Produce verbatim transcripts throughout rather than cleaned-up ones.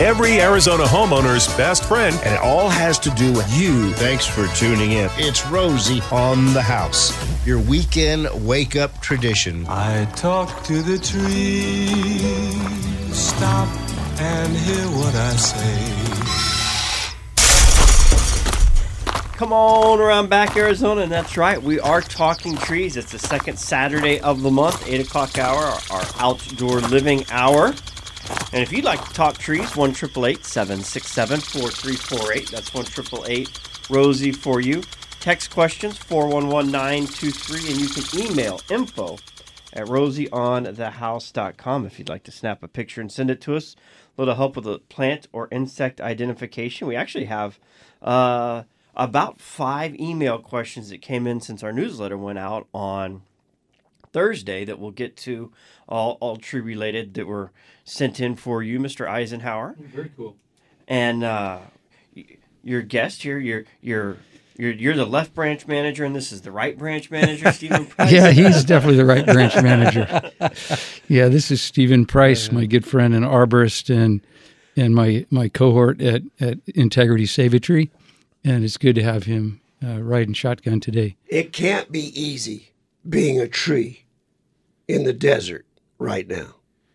every Arizona homeowner's best friend. And it all has to do with you. Thanks for tuning in. It's Rosie on the House, your weekend wake-up tradition. I talk to the trees, stop and hear what I say. Come on around back, Arizona, and that's right. We are talking trees. It's the second Saturday of the month, eight o'clock hour, our, our outdoor living hour. And if you'd like to talk trees, one eight eight eight, seven six seven, four three four eight. That's one eight eight eight, Rosie for you. Text questions, four one one, nine two three, and you can email info at rosie on the house dot com if you'd like to snap a picture and send it to us. A little help with the plant or insect identification. We actually have uh, about five email questions that came in since our newsletter went out on Thursday that we'll get to, all, all tree related, that were sent in for you, Mister Eisenhower. Very cool. And uh, your guest here, you're you're you're you're the left branch manager, and this is the right branch manager, Stephen Price. Yeah, he's definitely the right branch manager. Yeah, this is Stephen Price, my good friend and arborist, and and my my cohort at at Integrity Save-A-Tree, and it's good to have him uh, riding shotgun today. It can't be easy being a tree in the desert right now.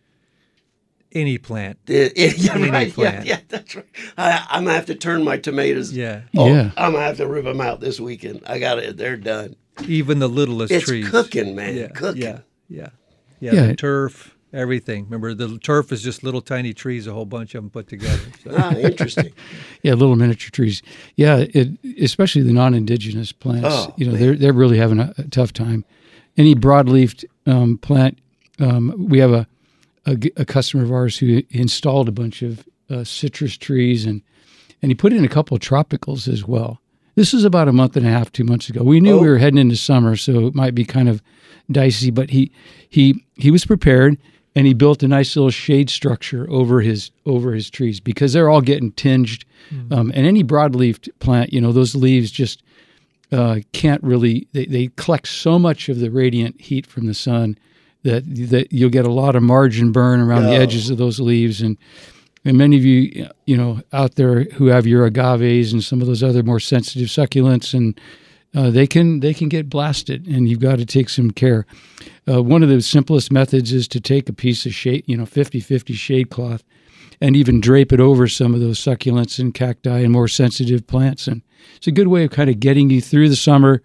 Any plant. It, it, yeah, Any right, plant. yeah, yeah, that's right. I, I'm gonna have to turn my tomatoes. Yeah. Oh, Yeah. I'm gonna have to rip them out this weekend. I got it. They're done. Even the littlest It's trees. cooking, man. Yeah, Cooking. yeah, yeah, yeah. Yeah. The turf, everything. Remember, the turf is just little tiny trees, a whole bunch of them put together. So. Ah, interesting. Yeah, little miniature trees. Yeah, it, especially the non-indigenous plants. Oh, you know, man. they're they're really having a, a tough time. Any broadleafed um, plant, um, we have a, a g- a customer of ours who installed a bunch of uh, citrus trees, and and he put in a couple of tropicals as well. This is about a month and a half, two months ago. We knew Oh. we were heading into summer, so it might be kind of dicey, but he he he was prepared, and he built a nice little shade structure over his over his trees because they're all getting tinged. Mm-hmm. Um, and any broadleafed plant, you know, those leaves just uh, can't really. They, they collect so much of the radiant heat from the sun that that you'll get a lot of margin burn around No. the edges of those leaves. And and many of you, you know, out there who have your agaves and some of those other more sensitive succulents, and uh, they can they can get blasted, and you've got to take some care. Uh, one of the simplest methods is to take a piece of shade, you know, fifty-fifty shade cloth, and even drape it over some of those succulents and cacti and more sensitive plants. And it's a good way of kind of getting you through the summer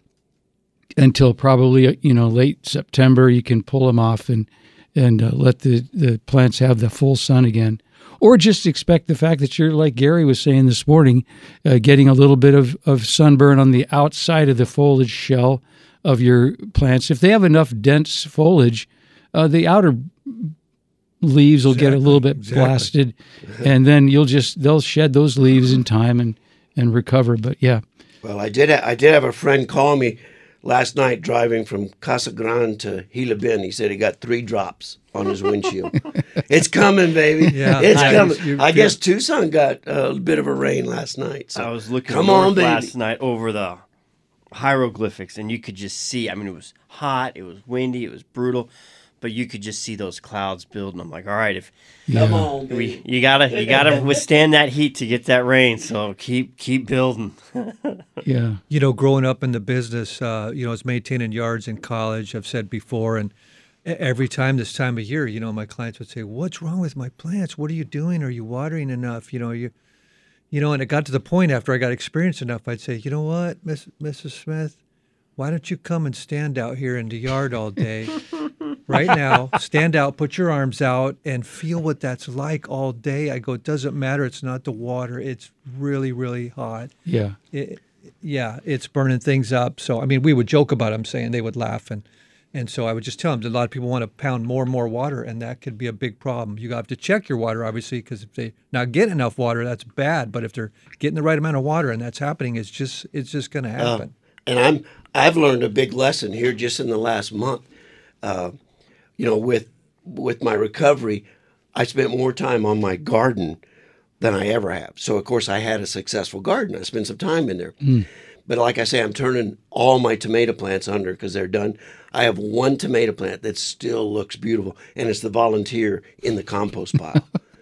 until probably, you know, late September. You can pull them off and and uh, let the, the plants have the full sun again. Or just expect the fact that you're, like Gary was saying this morning, uh, getting a little bit of, of sunburn on the outside of the foliage shell of your plants. If they have enough dense foliage, uh, the outer leaves will Exactly, get a little bit exactly. blasted, and then you'll just they'll shed those leaves in time and, and recover. But yeah, Well, I did. Ha- I did have a friend call me last night driving from Casa Grande to Gila Bend. He said he got three drops on his windshield. It's coming, baby. Yeah, it's I- coming. you- I guess Tucson got a bit of a rain last night. So I was looking come north on, baby. last night over the hieroglyphics, and you could just see. I mean, it was hot, it was windy, it was brutal, but you could just see those clouds building. I'm like, all right, if Come on, baby. we, you gotta you gotta withstand that heat to get that rain. So keep keep building. yeah, You know, growing up in the business, uh, you know, I was maintaining yards in college, I've said before, and e- every time this time of year, you know, my clients would say, what's wrong with my plants? What are you doing? Are you watering enough? You know, you, you know, and it got to the point after I got experience enough, I'd say, you know what, Miss, Missus Smith, why don't you come and stand out here in the yard all day? Right now, stand out, put your arms out, and feel what that's like all day. I go, it doesn't matter. It's not the water. It's really, really hot. yeah. It, yeah, it's burning things up. So, I mean, we would joke about it, I'm saying, they would laugh. And, and so I would just tell them that a lot of people want to pound more and more water, and that could be a big problem. You have to check your water, obviously, because if they not get enough water, that's bad. But if they're getting the right amount of water and that's happening, it's just it's just going to happen. And I'm I've learned a big lesson here just in the last month. Uh, you know, with with my recovery, I spent more time on my garden than I ever have. So of course I had a successful garden. I spent some time in there. Mm. But like I say, I'm turning all my tomato plants under because they're done. I have one tomato plant that still looks beautiful, and it's the volunteer in the compost pile.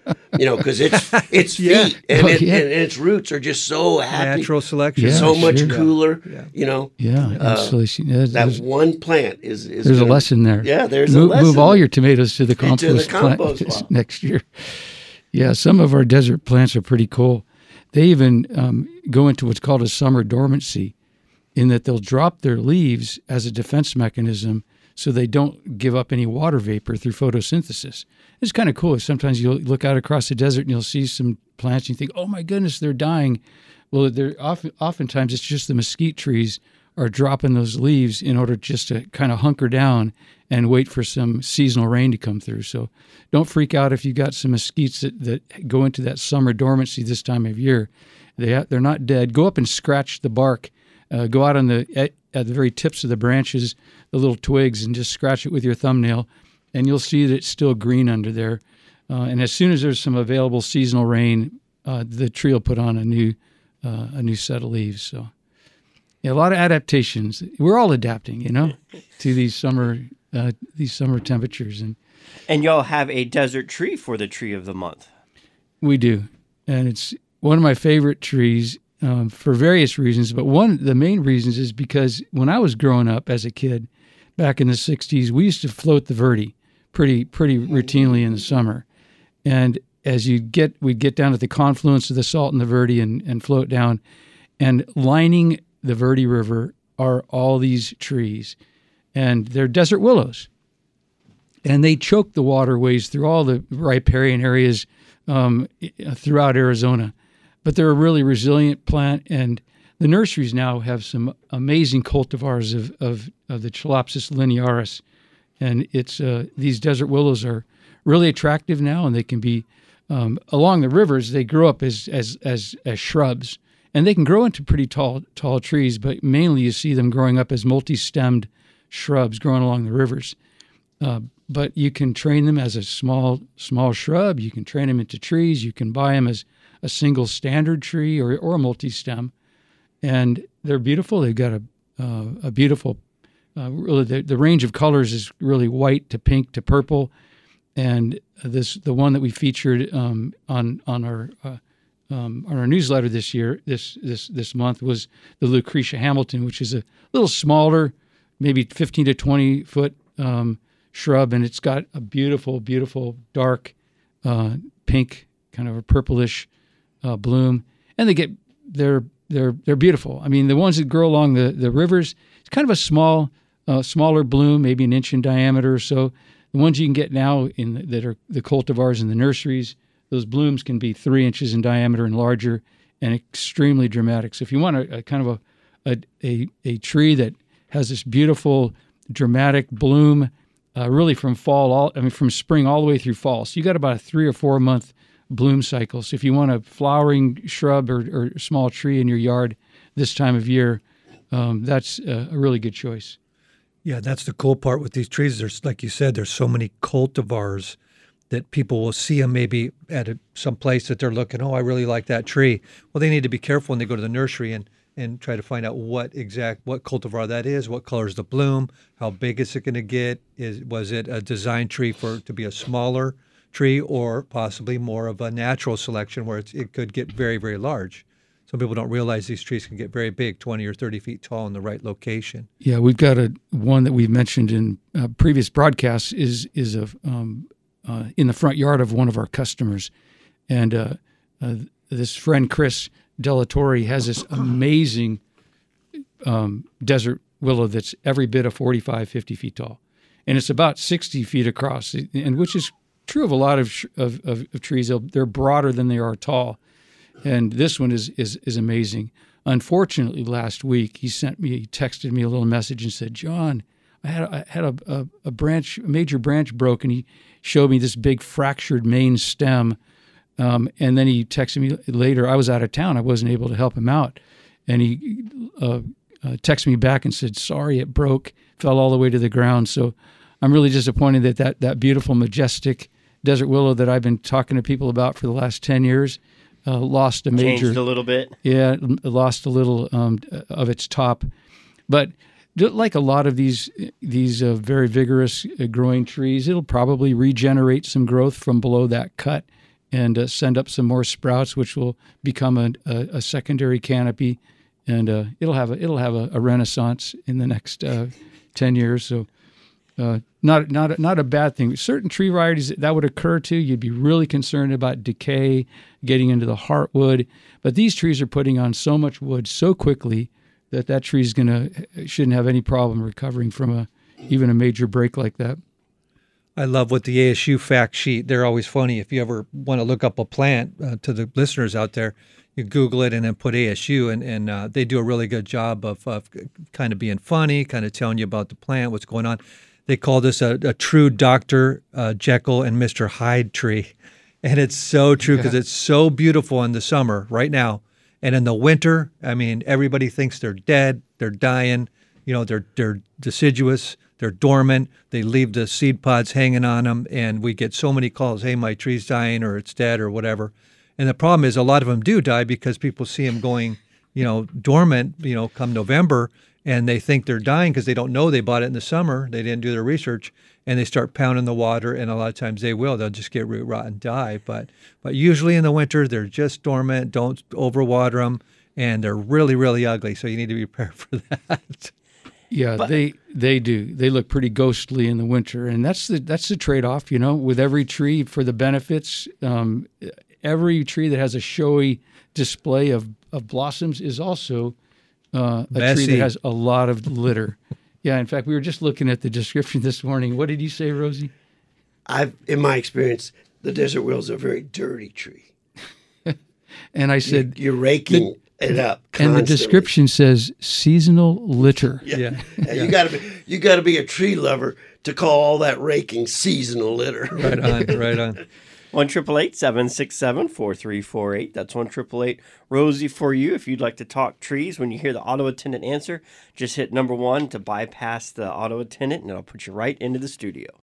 you know, because it's it's Yeah. feet and, Oh, it, yeah. and its roots are just so happy, Natural selection. Yeah, so much sure. cooler. Yeah. You know, Yeah, insulation. Yeah, that there's one plant is, is there's a gonna- lesson there. Yeah, there's move, a lesson. Move all your tomatoes to the Into compost, the compost plant pile. next year. Yeah, some of our desert plants are pretty cool. They even um, go into what's called a summer dormancy, in that they'll drop their leaves as a defense mechanism so they don't give up any water vapor through photosynthesis. It's kind of cool. Sometimes you'll look out across the desert and you'll see some plants and you think, oh my goodness, they're dying. Well, they're often, oftentimes it's just the mesquite trees are dropping those leaves in order just to kind of hunker down and wait for some seasonal rain to come through. So don't freak out if you got some mesquites that, that go into that summer dormancy this time of year. They ha- they're not dead. Go up and scratch the bark. Uh, go out on the at, at the very tips of the branches, the little twigs, and just scratch it with your thumbnail, and you'll see that it's still green under there. Uh, and as soon as there's some available seasonal rain, uh, the tree will put on a new uh, a new set of leaves. So, yeah, a lot of adaptations. We're all adapting, you know, to these summer uh, these summer temperatures, and And y'all have a desert tree for the tree of the month. we do. And it's one of my favorite trees. Um, for various reasons, but one of the main reasons is because when I was growing up as a kid, back in the sixties, we used to float the Verde pretty pretty routinely in the summer. And as you get, we'd get down at the confluence of the Salt and the Verde and, and float down, and lining the Verde River are all these trees, and they're desert willows, and they choke the waterways through all the riparian areas um, throughout Arizona. But they're a really resilient plant, and the nurseries now have some amazing cultivars of, of, of the Chalopsis linearis, and it's uh, these desert willows are really attractive now, and they can be um, along the rivers. They grow up as, as as as shrubs, and they can grow into pretty tall tall trees. But mainly, you see them growing up as multi-stemmed shrubs growing along the rivers. Uh, but you can train them as a small small shrub. You can train them into trees. You can buy them as a single standard tree or or a multi-stem, and they're beautiful. They've got a uh, a beautiful, uh, really the, the range of colors is really white to pink to purple, and this the one that we featured um, on on our uh, um, on our newsletter this year this this this month was the Lucretia Hamilton, which is a little smaller, maybe fifteen to twenty foot um, shrub, and it's got a beautiful beautiful dark uh, pink, kind of a purplish Uh, bloom, and they get they're they're they're beautiful. I mean, the ones that grow along the, the rivers, it's kind of a small, uh, smaller bloom, maybe an inch in diameter or so. The ones you can get now in the, that are the cultivars in the nurseries, those blooms can be three inches in diameter and larger, and extremely dramatic. So if you want a, a kind of a, a a a tree that has this beautiful dramatic bloom, uh, really from fall all I mean from spring all the way through fall. So you got about a three or four month bloom cycle. So if you want a flowering shrub or, or small tree in your yard this time of year, um, that's a, a really good choice. Yeah, that's the cool part with these trees. There's, like you said, there's so many cultivars that people will see them maybe at a, some place that they're looking, oh, I really like that tree. Well, they need to be careful when they go to the nursery and, and try to find out what exact, what cultivar that is, what color is the bloom, how big is it going to get, is was it a design tree for it to be a smaller tree or possibly more of a natural selection where it's, it could get very, very large. Some people don't realize these trees can get very big, twenty or thirty feet tall in the right location. Yeah, we've got a one that we've mentioned in uh, previous broadcasts is is a um, uh, in the front yard of one of our customers, and uh, uh, this friend Chris Delatorre has this amazing um, desert willow that's every bit of forty-five, fifty feet tall, and it's about sixty feet across, and which is true of a lot of of, of, of trees. They're broader than they are tall, and this one is is is amazing. Unfortunately, last week he sent me, he texted me a little message and said, "John, I had I had a, a, a branch, a major branch broke," and he showed me this big fractured main stem. Um, and then he texted me later. I was out of town; I wasn't able to help him out, and he uh, uh, texted me back and said, "Sorry, it broke, fell all the way to the ground." So I'm really disappointed that that, that beautiful, majestic desert willow that I've been talking to people about for the last ten years uh, lost a major... Changed a little bit. Yeah, lost a little um, of its top. But like a lot of these these uh, very vigorous uh, growing trees, it'll probably regenerate some growth from below that cut and uh, send up some more sprouts, which will become a, a, a secondary canopy, and uh, it'll have a it'll have a, a renaissance in the next uh, ten years. So, uh, not not not a bad thing. Certain tree varieties that would occur to, you'd be really concerned about decay, getting into the heartwood. But these trees are putting on so much wood so quickly that that tree's gonna shouldn't have any problem recovering from a even a major break like that. I love what the A S U fact sheet. They're always funny. If you ever want to look up a plant, uh, to the listeners out there, you Google it and then put A S U, and, and uh, they do a really good job of, of kind of being funny, kind of telling you about the plant, what's going on. They call this a, a true Doctor Uh, Jekyll and Mister Hyde tree. And it's so true because yeah. it's so beautiful in the summer right now. And in the winter, I mean, everybody thinks they're dead, they're dying, you know, they're they're deciduous. They're dormant. They leave the seed pods hanging on them, and we get so many calls, hey, my tree's dying or it's dead or whatever. And the problem is a lot of them do die because people see them going, you know, dormant, you know, come November, and they think they're dying because they don't know they bought it in the summer. They didn't do their research, and they start pounding the water, and a lot of times they will. They'll just get root rot and die. But, but usually in the winter, they're just dormant. Don't overwater them, and they're really, really ugly, so you need to be prepared for that. Yeah, but, they they do. They look pretty ghostly in the winter, and that's the that's the trade-off, you know, with every tree for the benefits. Um, every tree that has a showy display of, of blossoms is also uh, a Messy. tree that has a lot of litter. Yeah, in fact, we were just looking at the description this morning. What did you say, Rosie? I've, in my experience, the desert willow is a very dirty tree. And I said, you're, you're raking. The, it up and constantly. the description says seasonal litter. Yeah, Yeah. yeah. You got to be you got to be a tree lover to call all that raking seasonal litter. Right on, right on. One triple eight seven six seven four three four eight. That's one triple eight Rosie for you. If you'd like to talk trees, when you hear the auto attendant answer, just hit number one to bypass the auto attendant, and it'll put you right into the studio.